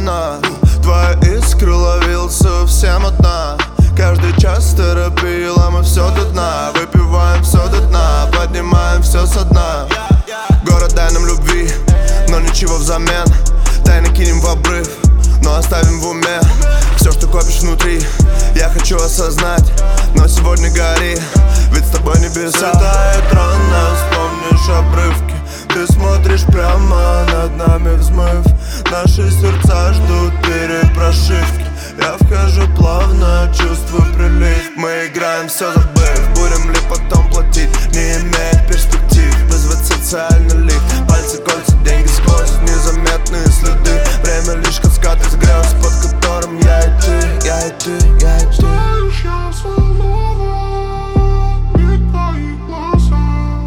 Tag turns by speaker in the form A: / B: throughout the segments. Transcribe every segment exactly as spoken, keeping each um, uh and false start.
A: странно. Твоя искра ловил совсем одна. Каждый час терапия, мы все до дна. Выпиваем все до дна, поднимаем все со дна. Город, дай нам любви, но ничего взамен. Тайно кинем в обрыв, но оставим в уме. Все, что копишь внутри, я хочу осознать. Но сегодня гори, ведь с тобой небеса. Светает рано, вспомнишь обрывки. Ты смотришь прямо над нами взмыв. Наши сердца ждут перепрошивки. Я вхожу плавно, чувствую прилив. Мы играем все забыв. Будем ли потом платить, не имеет перспектив. Вызвать социальный лифт. Пальцы, кольца, деньги сквозь незаметные следы. Время лишь каскад из грез, под которым я и ты, я и ты, я и ты.
B: Знаешь, я взволнован, ведь твои глаза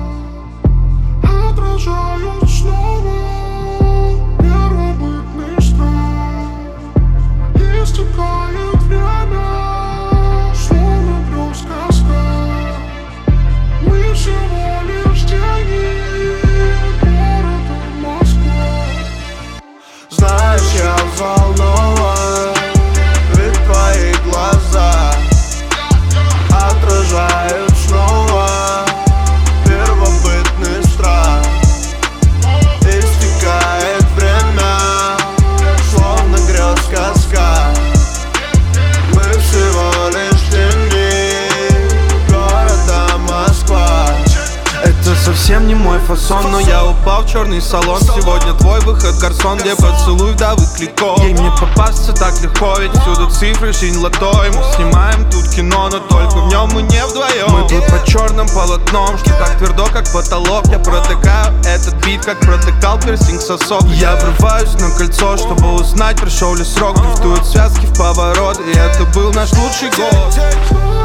B: отражают снова первобытный страх. Истекает время, словно грез каскад. Мы всего лишь тени города Москва.
A: Знаешь, я взволнован, ведь твои глаза отражают снова первобытный страх. Истекает время, словно грез каскад. Мы всего лишь тени города Москва.
C: Это совсем не мой фасон, но я упал в черный салон. Сегодня твой выход, гарсон, где поцелуй вдовы Клико. Ей мне попасться так легко, ведь всюду цифры, синь латой. Мы снимаем тут кино, но только в нем мы не вдвоем. Мы тут под черным полотном, что так твердо, как потолок. Я протыкаю этот бит, как протыкал пирсинг сосок. Я врываюсь на кольцо, чтобы узнать, пришел ли срок. Дрифтуют связки в поворот, и это был наш лучший год.